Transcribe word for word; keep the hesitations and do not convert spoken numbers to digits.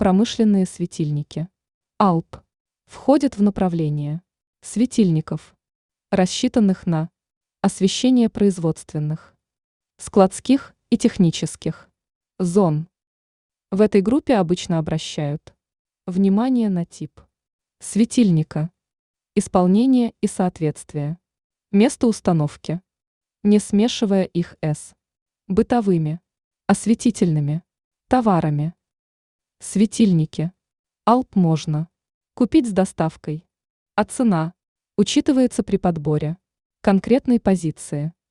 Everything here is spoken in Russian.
Промышленные светильники АЛП входят в направление светильников, рассчитанных на освещение производственных, складских и технических зон. В этой группе обычно обращают внимание на тип светильника, исполнение и соответствие, место установки, не смешивая их с бытовыми, осветительными товарами. Светильники АЛП можно купить с доставкой, а цена учитывается при подборе конкретной позиции.